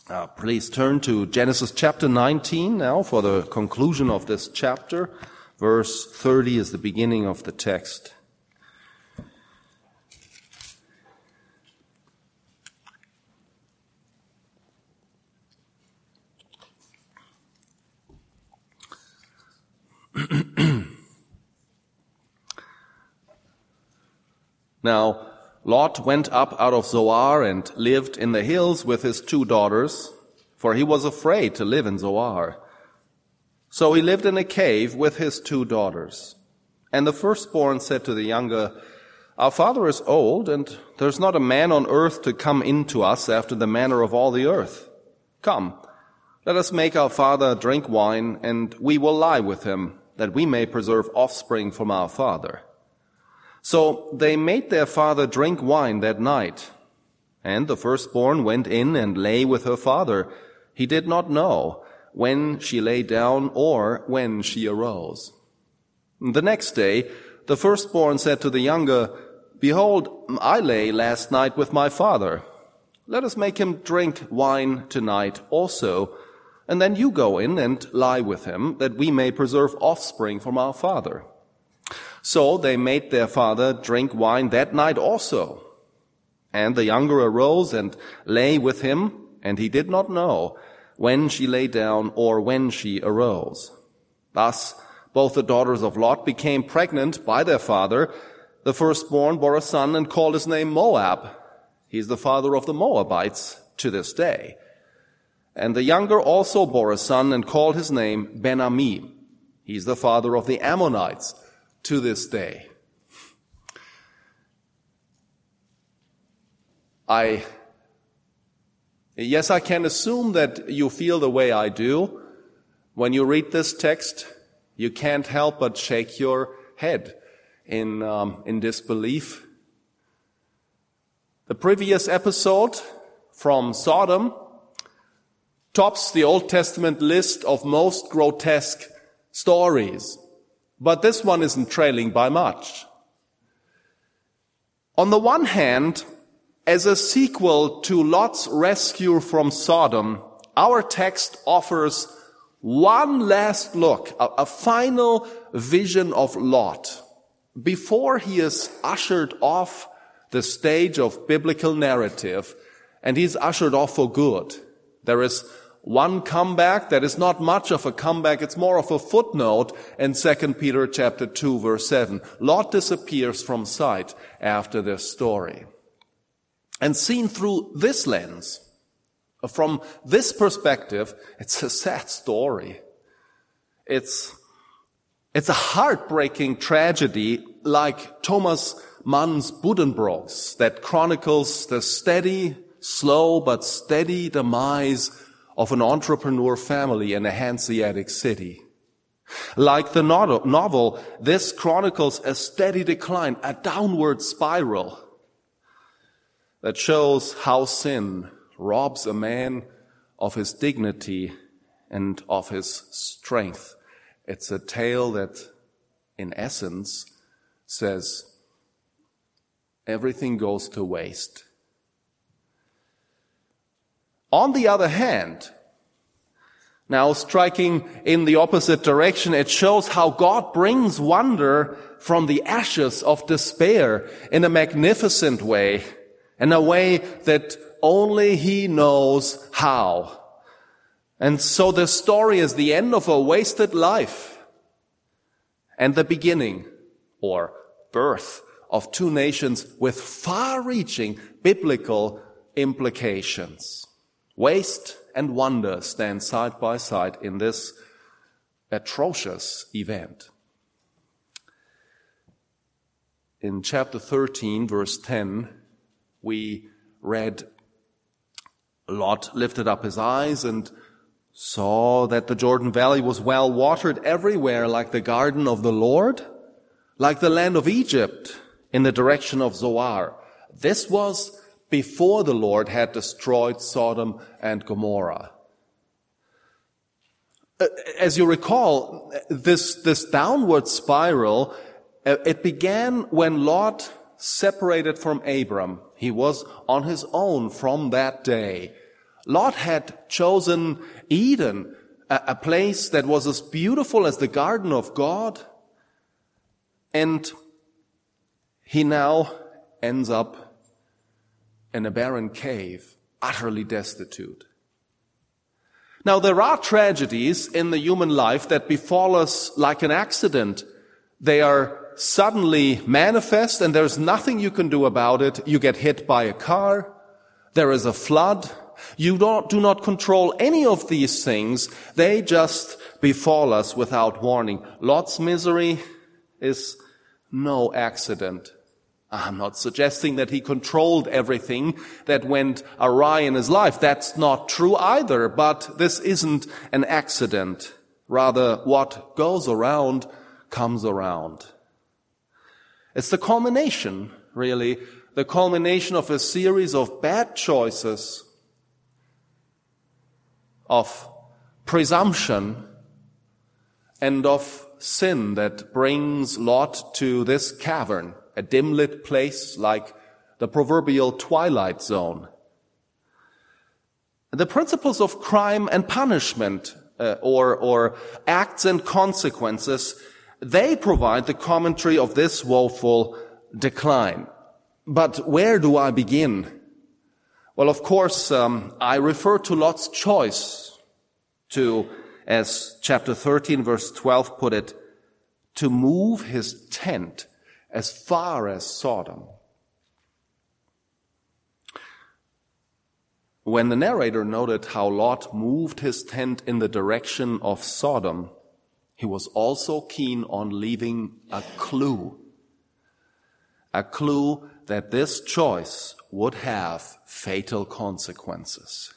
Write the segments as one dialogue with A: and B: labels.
A: Please turn to Genesis chapter 19 now for the conclusion of this chapter. Verse 30 is the beginning of the text. Now, Lot went up out of Zoar and lived in the hills with his 2 daughters, for he was afraid to live in Zoar. So he lived in a cave with his 2 daughters. And the firstborn said to the younger, "Our father is old, and there's not a man on earth to come in to us after the manner of all the earth. Come, let us make our father drink wine, and we will lie with him, that we may preserve offspring from our father." So they made their father drink wine that night. And the firstborn went in and lay with her father. He did not know when she lay down or when she arose. The next day, the firstborn said to the younger, "Behold, I lay last night with my father. Let us make him drink wine tonight also, and then you go in and lie with him, that we may preserve offspring from our father." So they made their father drink wine that night also. And the younger arose and lay with him, and he did not know when she lay down or when she arose. Thus, both the daughters of Lot became pregnant by their father. The firstborn bore a son and called his name Moab. He is the father of the Moabites to this day. And the younger also bore a son and called his name Ben-Ammi. He is the father of the Ammonites to this day. I can assume that you feel the way I do. When you read this text, you can't help but shake your head in disbelief. The previous episode from Sodom tops the Old Testament list of most grotesque stories. But this one isn't trailing by much. On the one hand, as a sequel to Lot's rescue from Sodom, our text offers one last look, a final vision of Lot, before he is ushered off the stage of biblical narrative, and he's ushered off for good. There is one comeback that is not much of a comeback, it's more of a footnote in 2 Peter chapter 2 verse 7. Lot disappears from sight after this story. And seen through this lens, from this perspective, it's a sad story. It's a heartbreaking tragedy like Thomas Mann's Buddenbrooks that chronicles the steady, slow but steady demise of an entrepreneur family in a Hanseatic city. Like the novel, this chronicles a steady decline, a downward spiral that shows how sin robs a man of his dignity and of his strength. It's a tale that, in essence, says everything goes to waste. On the other hand, now striking in the opposite direction, it shows how God brings wonder from the ashes of despair in a magnificent way, in a way that only He knows how. And so the story is the end of a wasted life and the beginning or birth of 2 nations with far-reaching biblical implications. Waste and wonder stand side by side in this atrocious event. In chapter 13, verse 10, we read, Lot lifted up his eyes and saw that the Jordan Valley was well watered everywhere, like the garden of the Lord, like the land of Egypt in the direction of Zoar. This was before the Lord had destroyed Sodom and Gomorrah. As you recall, this downward spiral, it began when Lot separated from Abram. He was on his own from that day. Lot had chosen Eden, a place that was as beautiful as the garden of God, and he now ends up in a barren cave, utterly destitute. Now, there are tragedies in the human life that befall us like an accident. They are suddenly manifest, and there's nothing you can do about it. You get hit by a car. There is a flood. You do not control any of these things. They just befall us without warning. Lot's misery is no accident. I'm not suggesting that he controlled everything that went awry in his life. That's not true either, but this isn't an accident. Rather, what goes around comes around. It's the culmination, really, the culmination of a series of bad choices, of presumption, and of sin that brings Lot to this cavern, a dim-lit place like the proverbial twilight zone. The principles of crime and punishment, or acts and consequences, they provide the commentary of this woeful decline. But where do I begin? Well, of course, I refer to Lot's choice to, as chapter 13, verse 12 put it, to move his tent as far as Sodom. When the narrator noted how Lot moved his tent in the direction of Sodom, he was also keen on leaving a clue that this choice would have fatal consequences.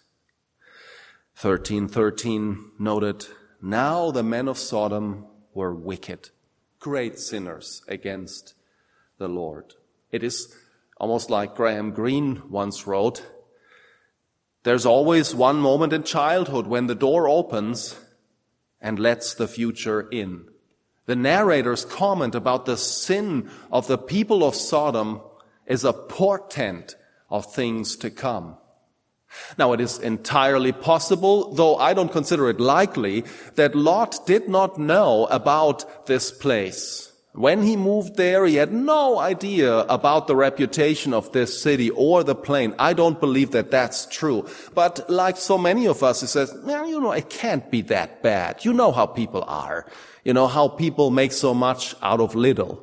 A: 13:13 noted, "Now the men of Sodom were wicked, great sinners against the Lord." It is almost like Graham Greene once wrote, there's always one moment in childhood when the door opens and lets the future in. The narrator's comment about the sin of the people of Sodom is a portent of things to come. Now, it is entirely possible, though I don't consider it likely, that Lot did not know about this place. When he moved there, he had no idea about the reputation of this city or the plain. I don't believe that that's true. But like so many of us, he says, well, it can't be that bad. You know how people are. You know how people make so much out of little.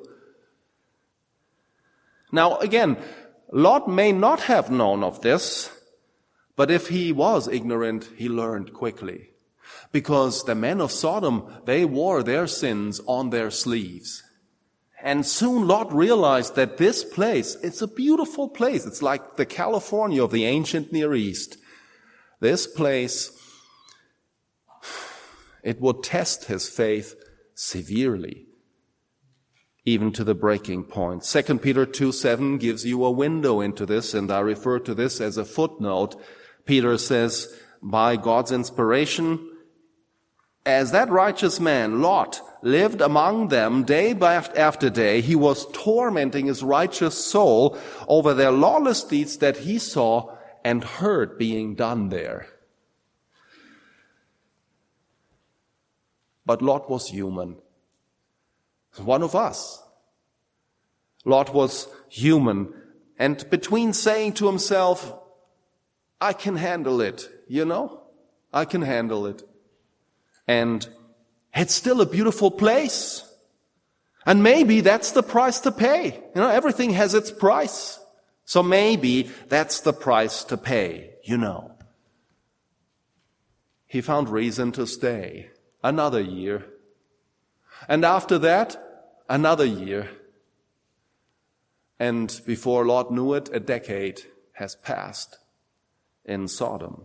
A: Now, again, Lot may not have known of this, but if he was ignorant, he learned quickly. Because the men of Sodom, they wore their sins on their sleeves. And soon Lot realized that this place, it's a beautiful place. It's like the California of the ancient Near East. This place, it would test his faith severely, even to the breaking point. 2 Peter 2:7 gives you a window into this, and I refer to this as a footnote. Peter says, by God's inspiration, as that righteous man, Lot, lived among them day after day, he was tormenting his righteous soul over their lawless deeds that he saw and heard being done there. But Lot was human. One of us. Lot was human. And between saying to himself, I can handle it, I can handle it. And it's still a beautiful place. And maybe that's the price to pay. Everything has its price. So maybe that's the price to pay, He found reason to stay another year. And after that, another year. And before Lot knew it, a decade has passed in Sodom.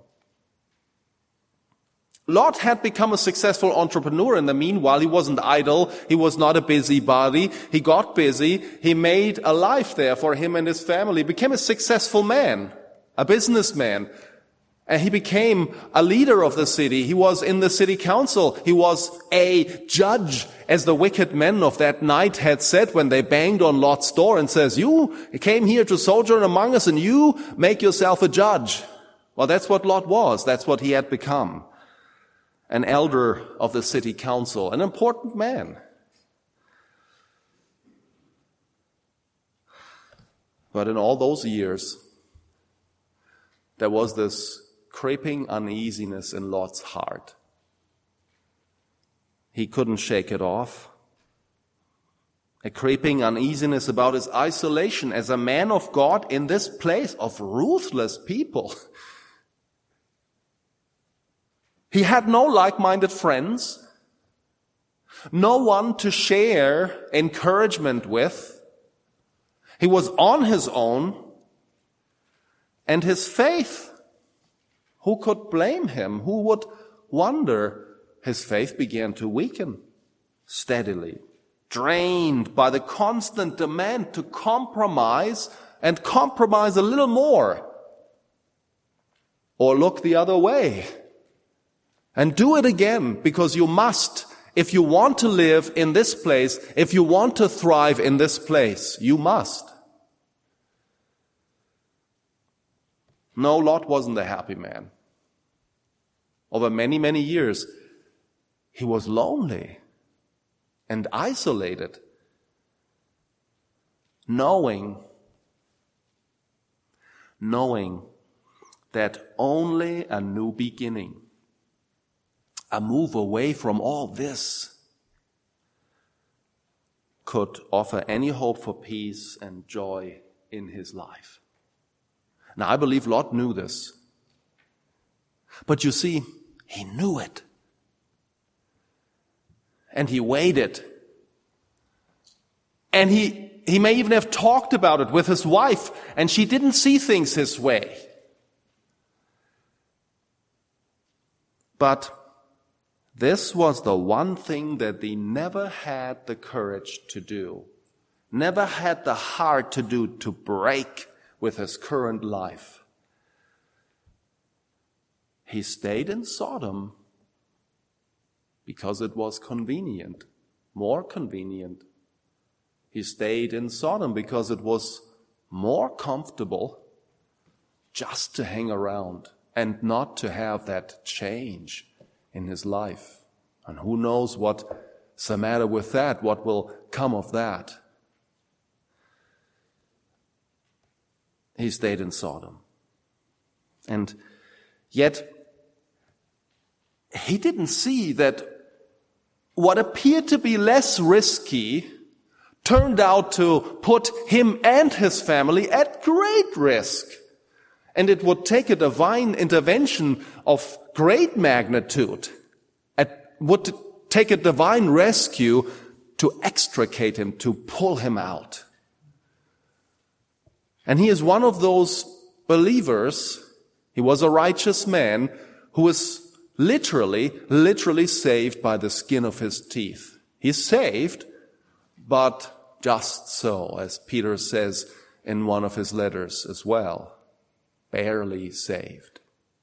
A: Lot had become a successful entrepreneur in the meanwhile. He wasn't idle. He was not a busybody. He got busy. He made a life there for him and his family. He became a successful man, a businessman. And he became a leader of the city. He was in the city council. He was a judge, as the wicked men of that night had said when they banged on Lot's door and says, you came here to sojourn among us and you make yourself a judge. Well, that's what Lot was. That's what he had become. An elder of the city council, an important man. But in all those years, there was this creeping uneasiness in Lot's heart. He couldn't shake it off. A creeping uneasiness about his isolation as a man of God in this place of ruthless people. He had no like-minded friends, no one to share encouragement with. He was on his own, and his faith, who could blame him? Who would wonder? His faith began to weaken steadily, drained by the constant demand to compromise and compromise a little more, or look the other way and do it again, because you must. If you want to live in this place, if you want to thrive in this place, you must. No, Lot wasn't a happy man. Over many, many years, he was lonely and isolated, knowing that only a new beginning, a move away from all this, could offer any hope for peace and joy in his life. Now, I believe Lot knew this. But you see, he knew it. And he waited. And he may even have talked about it with his wife, and she didn't see things his way. But this was the one thing that he never had the courage to do, never had the heart to do, to break with his current life. He stayed in Sodom because it was convenient, more convenient. He stayed in Sodom because it was more comfortable just to hang around and not to have that change in his life. And who knows what's the matter with that, what will come of that. He stayed in Sodom. And yet, he didn't see that what appeared to be less risky turned out to put him and his family at great risk. And it would take a divine intervention of great magnitude. It would take a divine rescue to extricate him, to pull him out. And he is one of those believers. He was a righteous man who is literally saved by the skin of his teeth. He's saved, but just so, as Peter says in one of his letters as well. Barely saved.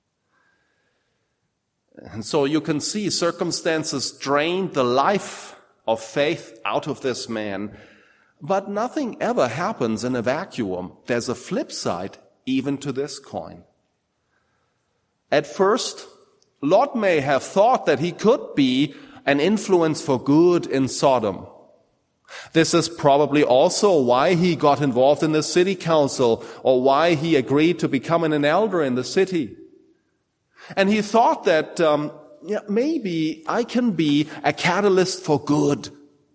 A: And so you can see circumstances drained the life of faith out of this man, but nothing ever happens in a vacuum. There's a flip side even to this coin. At first, Lot may have thought that he could be an influence for good in Sodom. This is probably also why he got involved in the city council, or why he agreed to become an elder in the city. And he thought that maybe I can be a catalyst for good.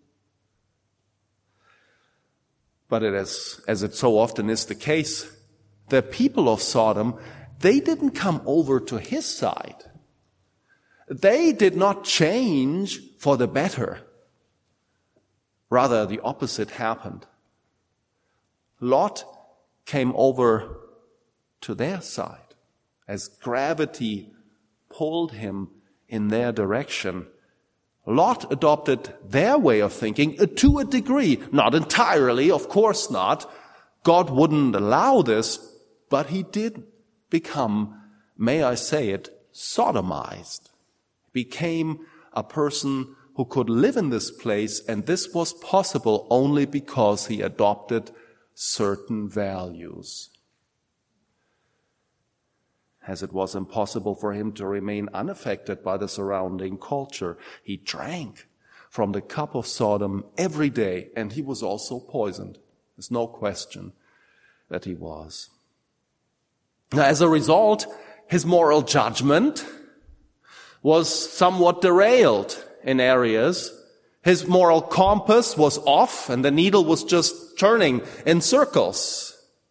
A: But as it so often is the case, the people of Sodom, they didn't come over to his side. They did not change for the better. Rather, the opposite happened. Lot came over to their side as gravity pulled him in their direction. Lot adopted their way of thinking to a degree, not entirely, of course not. God wouldn't allow this, but he did become, may I say it, sodomized. Became a person who could live in this place, and this was possible only because he adopted certain values. as it was impossible for him to remain unaffected by the surrounding culture. He drank from the cup of Sodom every day, and he was also poisoned. There's no question that he was. Now, as a result, his moral judgment was somewhat derailed in areas. His moral compass was off, and the needle was just turning in circles.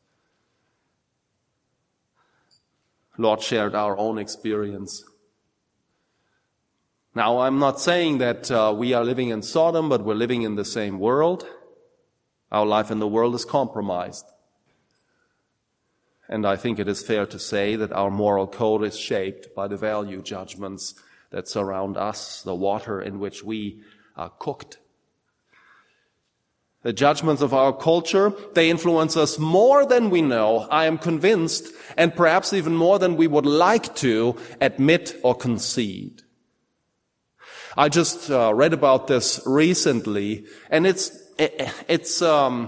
A: Lord shared our own experience. Now, I'm not saying that we are living in Sodom, but we're living in the same world. Our life in the world is compromised. And I think it is fair to say that our moral code is shaped by the value judgments that surround us, the water in which we are cooked. The judgments of our culture, they influence us more than we know, I am convinced, and perhaps even more than we would like to admit or concede. I just read about this recently, and it's an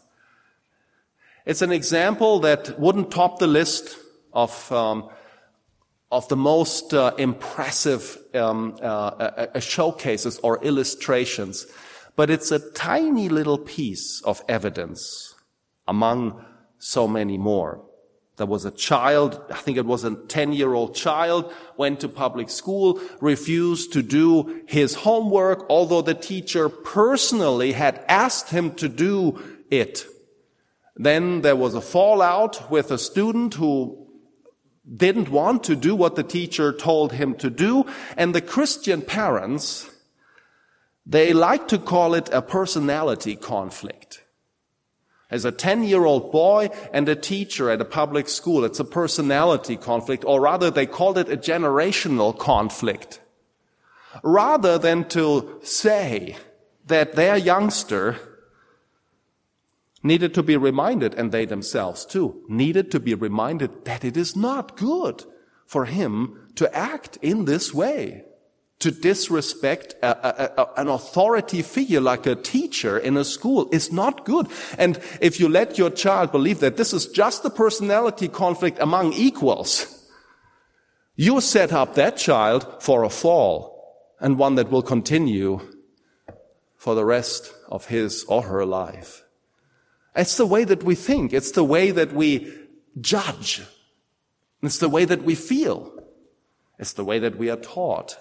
A: example that wouldn't top the list of the most impressive showcases or illustrations. But it's a tiny little piece of evidence among so many more. There was a child, I think it was a 10-year-old child, went to public school, refused to do his homework, although the teacher personally had asked him to do it. Then there was a fallout with a student who didn't want to do what the teacher told him to do, and the Christian parents, they like to call it a personality conflict. As a 10-year-old boy and a teacher at a public school, it's a personality conflict, or rather they called it a generational conflict. Rather than to say that their youngster needed to be reminded, and they themselves too, needed to be reminded that it is not good for him to act in this way. To disrespect an authority figure like a teacher in a school is not good. And if you let your child believe that this is just a personality conflict among equals, you set up that child for a fall, and one that will continue for the rest of his or her life. It's the way that we think. It's the way that we judge. It's the way that we feel. It's the way that we are taught.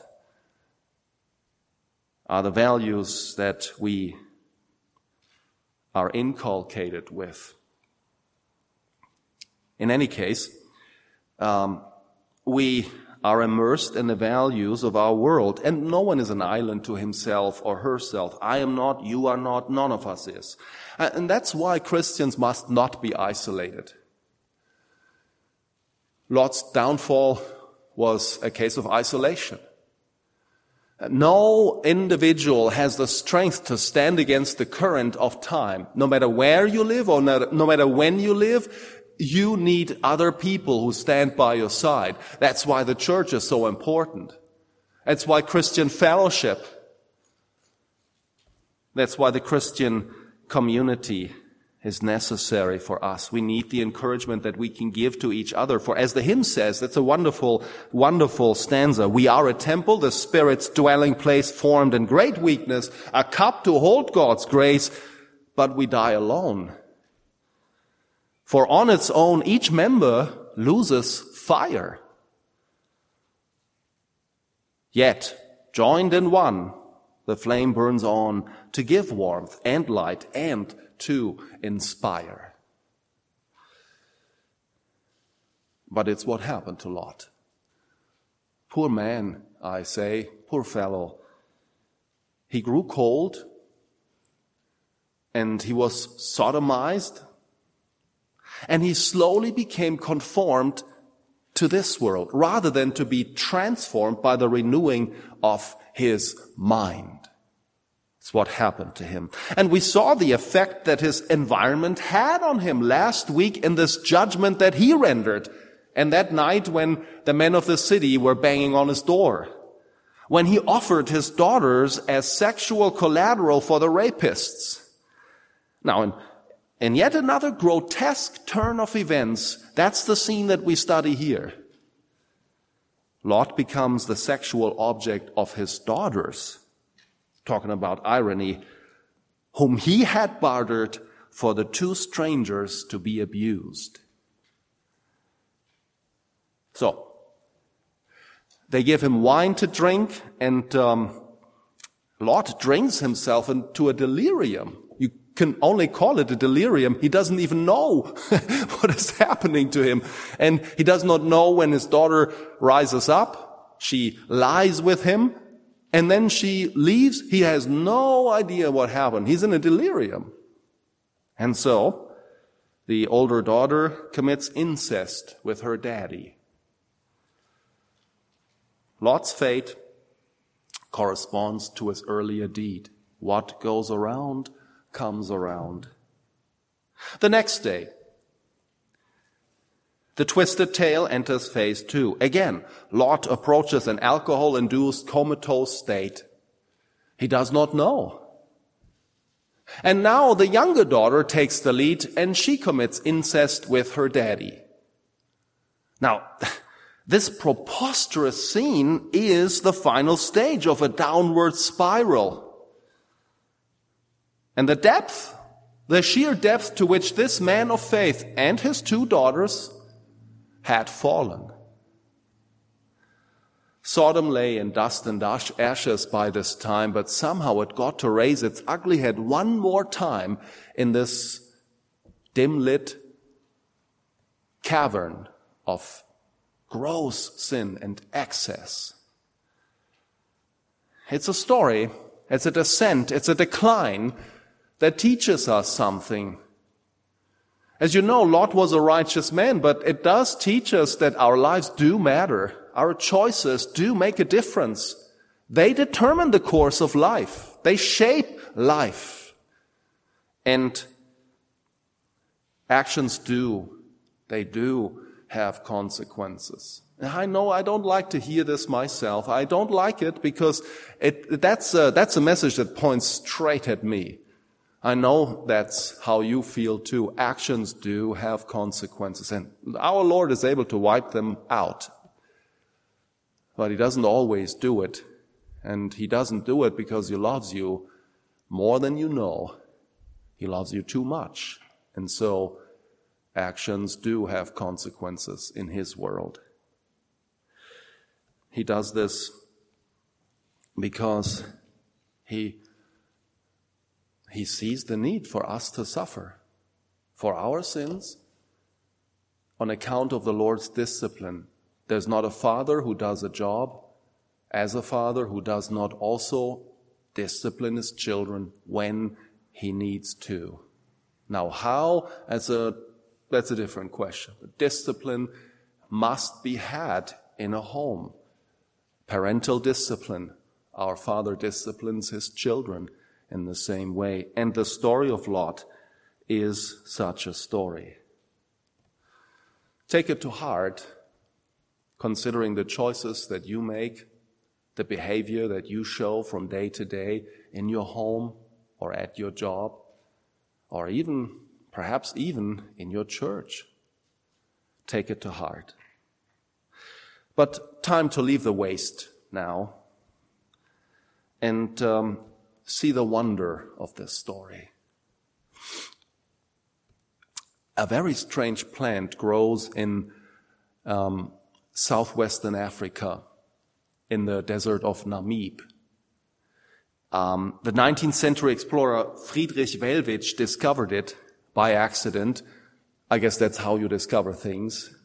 A: Are the values that we are inculcated with. In any case, we are immersed in the values of our world, and no one is an island to himself or herself. I am not, you are not, none of us is. And that's why Christians must not be isolated. Lot's downfall was a case of isolation. No individual has the strength to stand against the current of time. No matter where you live or no matter when you live, you need other people who stand by your side. That's why the church is so important. That's why Christian fellowship. That's why the Christian community is necessary for us. We need the encouragement that we can give to each other. For as the hymn says, that's a wonderful, wonderful stanza. We are a temple, the Spirit's dwelling place, formed in great weakness, a cup to hold God's grace, but we die alone. For on its own, each member loses fire. Yet, joined in one, the flame burns on to give warmth and light and to inspire. But it's what happened to Lot. Poor man, I say, poor fellow. He grew cold, and he was sodomized, and he slowly became conformed to this world, rather than to be transformed by the renewing of his mind. It's what happened to him. And we saw the effect that his environment had on him last week in this judgment that he rendered. And that night when the men of the city were banging on his door. When he offered his daughters as sexual collateral for the rapists. Now, in yet another grotesque turn of events, that's the scene that we study here. Lot becomes the sexual object of his daughters, talking about irony, whom he had bartered for the two strangers to be abused. So, they give him wine to drink, and Lot drinks himself into a delirium. You can only call it a delirium. He doesn't even know what is happening to him. And he does not know when his daughter rises up. She lies with him, and then she leaves. He has no idea what happened. He's in a delirium. And so, the older daughter commits incest with her daddy. Lot's fate corresponds to his earlier deed. What goes around comes around. The next day, the twisted tale enters phase 2. Again, Lot approaches an alcohol-induced comatose state. He does not know. And now the younger daughter takes the lead, and she commits incest with her daddy. Now, this preposterous scene is the final stage of a downward spiral. And the sheer depth to which this man of faith and his two daughters had fallen. Sodom lay in dust and ashes by this time, but somehow it got to raise its ugly head one more time in this dim-lit cavern of gross sin and excess. It's a story, it's a descent, it's a decline that teaches us something. As you know, Lot was a righteous man, but it does teach us that our lives do matter. Our choices do make a difference. They determine the course of life. They shape life. And actions do have consequences. And I know I don't like to hear this myself. I don't like it because that's a message that points straight at me. I know that's how you feel too. Actions do have consequences, and our Lord is able to wipe them out. But He doesn't always do it. And He doesn't do it because He loves you more than you know. He loves you too much. And so actions do have consequences in His world. He does this because He sees the need for us to suffer for our sins on account of the Lord's discipline. There's not a father who does a job as a father who does not also discipline his children when he needs to. Now, how? That's a different question. But discipline must be had in a home. Parental discipline. Our Father disciplines His children in the same way. And the story of Lot is such a story. Take it to heart, considering the choices that you make, the behavior that you show from day to day in your home or at your job, or perhaps even in your church. Take it to heart. But time to leave the waste now and see the wonder of this story. A very strange plant grows in southwestern Africa, in the desert of Namib. The 19th century explorer Friedrich Wellwitsch discovered it by accident. I guess that's how you discover things.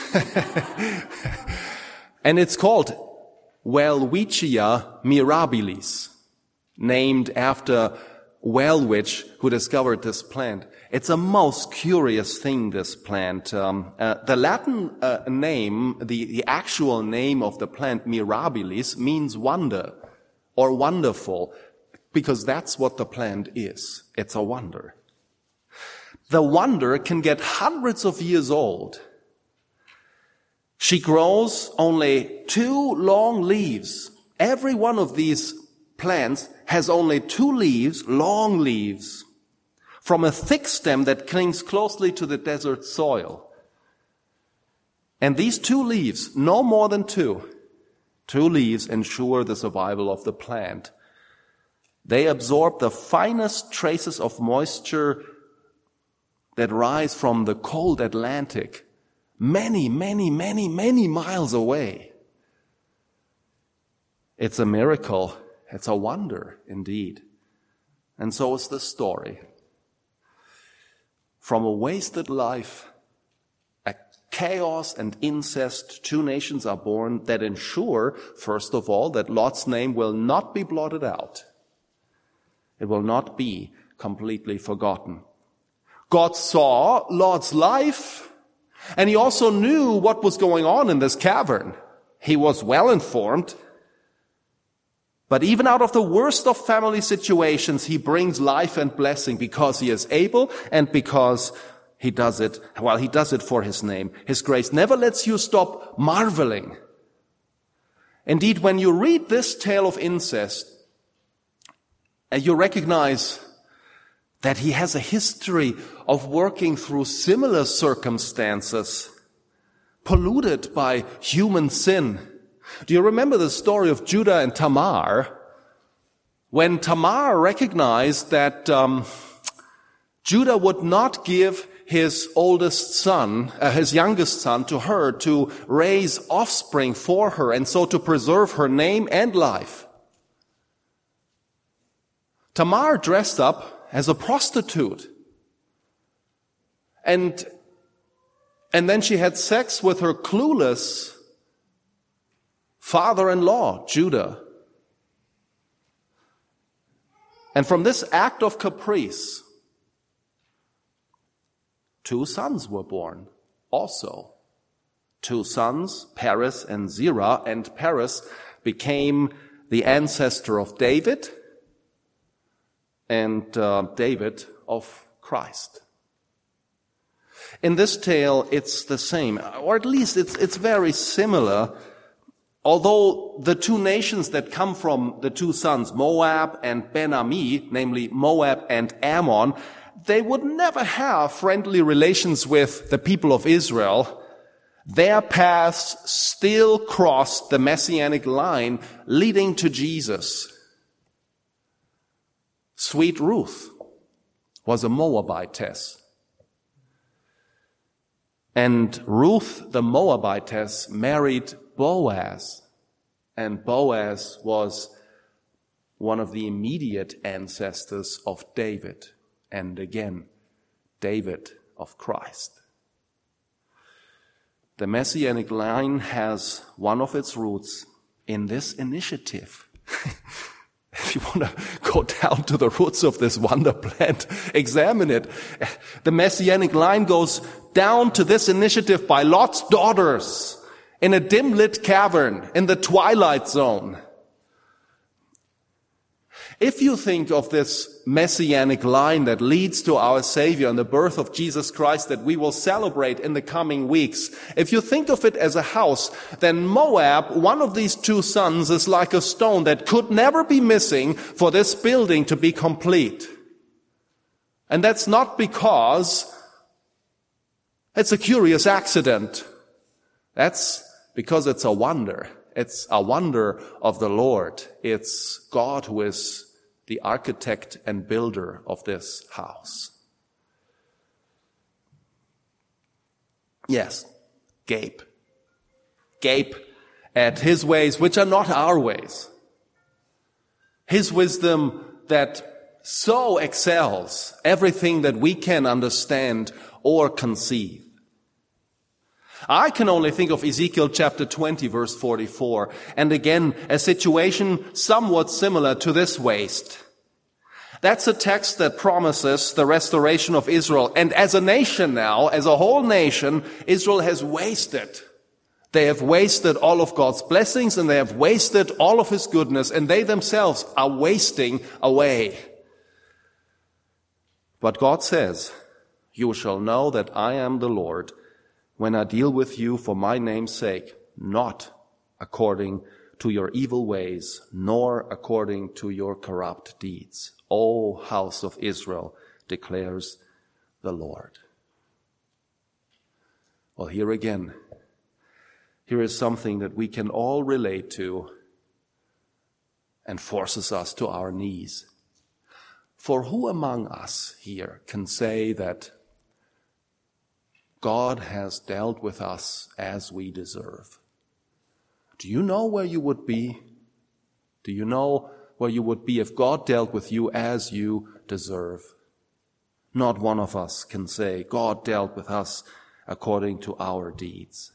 A: And it's called Welwitschia mirabilis, named after Wellwitsch, who discovered this plant. It's a most curious thing, this plant. The Latin name, the actual name of the plant, mirabilis, means wonder or wonderful, because that's what the plant is. It's a wonder. The wonder can get hundreds of years old. She grows only 2 long leaves. Every one of these plants has only 2 leaves, long leaves, from a thick stem that clings closely to the desert soil. And these 2 leaves, no more than 2, 2 leaves ensure the survival of the plant. They absorb the finest traces of moisture that rise from the cold Atlantic many, many, many, many miles away. It's a miracle. It's a wonder indeed. And so is the story. From a wasted life, a chaos and incest, 2 nations are born that ensure, first of all, that Lot's name will not be blotted out. It will not be completely forgotten. God saw Lot's life, and he also knew what was going on in this cavern. He was well informed. But even out of the worst of family situations, he brings life and blessing because he is able and because he does it for his name. His grace never lets you stop marveling. Indeed, when you read this tale of incest, you recognize that he has a history of working through similar circumstances, polluted by human sin. Do you remember the story of Judah and Tamar? When Tamar recognized that Judah would not give his youngest son to her to raise offspring for her and so to preserve her name and life. Tamar dressed up as a prostitute. And then she had sex with her clueless father-in-law, Judah. And from this act of caprice, 2 sons were born also. 2 sons, Perez and Zerah, and Perez became the ancestor of David and David of Christ. In this tale, it's the same, or at least it's very similar. Although the 2 nations that come from the 2 sons, Moab and Ben-Ami, namely Moab and Ammon, they would never have friendly relations with the people of Israel. Their paths still crossed the messianic line leading to Jesus. Sweet Ruth was a Moabitess. And Ruth, the Moabitess, married Boaz. And Boaz was one of the immediate ancestors of David. And again, David of Christ. The Messianic line has one of its roots in this initiative. If you want to go down to the roots of this wonder plant, examine it. The Messianic line goes down to this initiative by Lot's daughters in a dim-lit cavern in the twilight zone. If you think of this messianic line that leads to our Savior and the birth of Jesus Christ that we will celebrate in the coming weeks, if you think of it as a house, then Moab, one of these 2 sons, is like a stone that could never be missing for this building to be complete. And that's not because it's a curious accident. That's because it's a wonder. It's a wonder of the Lord. It's God who is the architect and builder of this house. Yes, gape. Gape at his ways, which are not our ways. His wisdom that so excels everything that we can understand or conceive. I can only think of Ezekiel chapter 20, verse 44, and again, a situation somewhat similar to this waste. That's a text that promises the restoration of Israel. And as a nation now, as a whole nation, Israel has wasted. They have wasted all of God's blessings, and they have wasted all of His goodness, and they themselves are wasting away. But God says, "You shall know that I am the Lord, when I deal with you for my name's sake, not according to your evil ways, nor according to your corrupt deeds. O house of Israel, declares the Lord." Well, here again, here is something that we can all relate to and forces us to our knees. For who among us here can say that God has dealt with us as we deserve? Do you know where you would be? Do you know where you would be if God dealt with you as you deserve? Not one of us can say God dealt with us according to our deeds.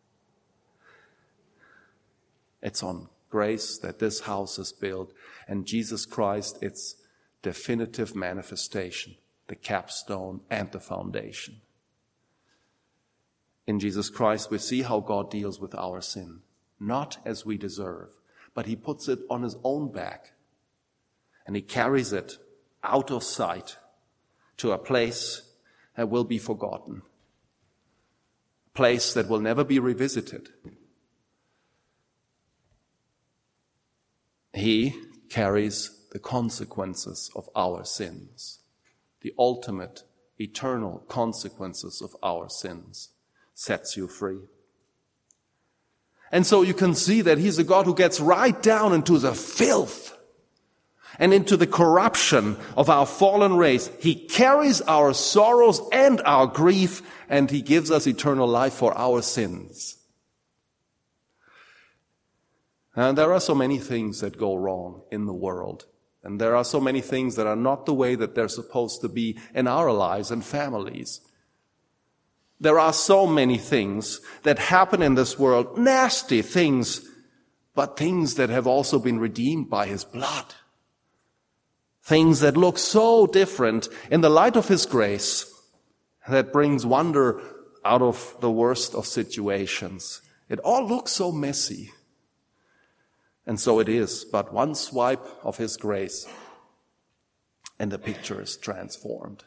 A: It's on grace that this house is built, and Jesus Christ, its definitive manifestation, the capstone and the foundation. In Jesus Christ, we see how God deals with our sin, not as we deserve, but he puts it on his own back, and he carries it out of sight to a place that will be forgotten, a place that will never be revisited. He carries the consequences of our sins, the ultimate, eternal consequences of our sins, sets you free. And so you can see that he's a God who gets right down into the filth and into the corruption of our fallen race. He carries our sorrows and our grief, and he gives us eternal life for our sins. And there are so many things that go wrong in the world. And there are so many things that are not the way that they're supposed to be in our lives and families. There are so many things that happen in this world, nasty things, but things that have also been redeemed by his blood. Things that look so different in the light of his grace that brings wonder out of the worst of situations. It all looks so messy. And so it is, but one swipe of his grace and the picture is transformed.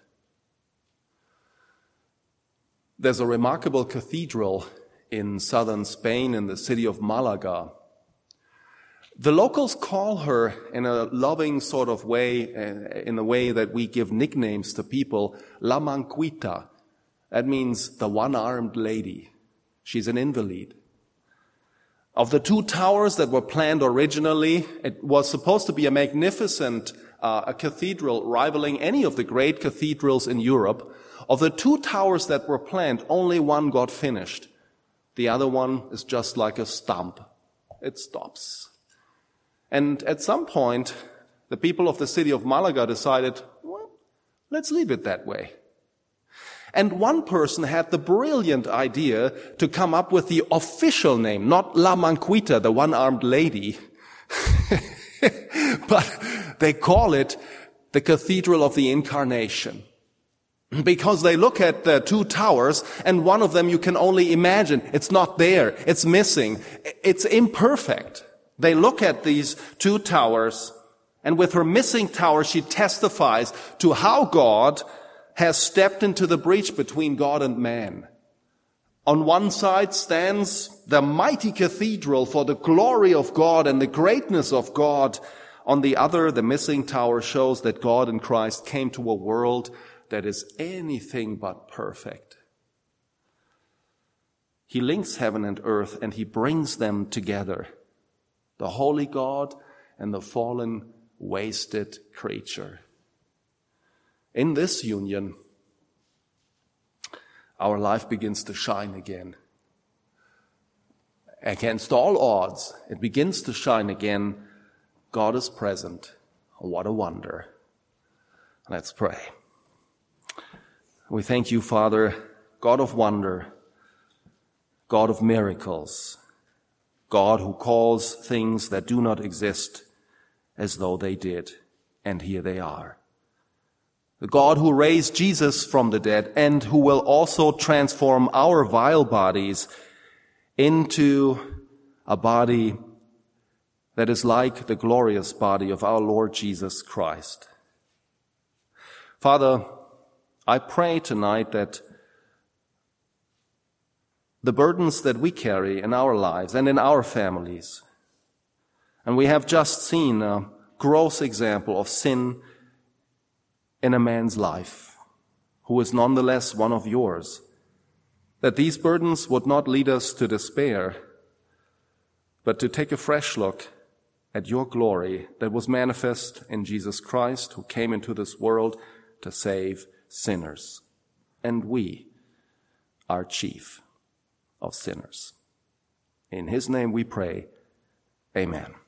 A: There's a remarkable cathedral in southern Spain in the city of Malaga. The locals call her in a loving sort of way, in a way that we give nicknames to people, La Manquita. That means the one-armed lady. She's an invalid. Of the two towers that were planned originally, it was supposed to be a magnificent a cathedral rivaling any of the great cathedrals in Europe. Of the two towers that were planned, only one got finished. The other one is just like a stump. It stops. And at some point, the people of the city of Malaga decided, well, let's leave it that way. And one person had the brilliant idea to come up with the official name, not La Manquita, the one-armed lady, but they call it the Cathedral of the Incarnation. Because they look at the two towers, and one of them you can only imagine. It's not there. It's missing. It's imperfect. They look at these two towers, and with her missing tower, she testifies to how God has stepped into the breach between God and man. On one side stands the mighty cathedral for the glory of God and the greatness of God. On the other, the missing tower shows that God in Christ came to a world that is anything but perfect. He links heaven and earth, and he brings them together, the holy God and the fallen, wasted creature. In this union, our life begins to shine again. Against all odds, it begins to shine again. God is present. What a wonder. Let's pray. We thank you, Father, God of wonder, God of miracles, God who calls things that do not exist as though they did, and here they are. The God who raised Jesus from the dead and who will also transform our vile bodies into a body that is like the glorious body of our Lord Jesus Christ. Father, I pray tonight that the burdens that we carry in our lives and in our families, and we have just seen a gross example of sin in a man's life, who is nonetheless one of yours, that these burdens would not lead us to despair, but to take a fresh look at your glory that was manifest in Jesus Christ, who came into this world to save sinners. And we are chief of sinners. In his name we pray, amen.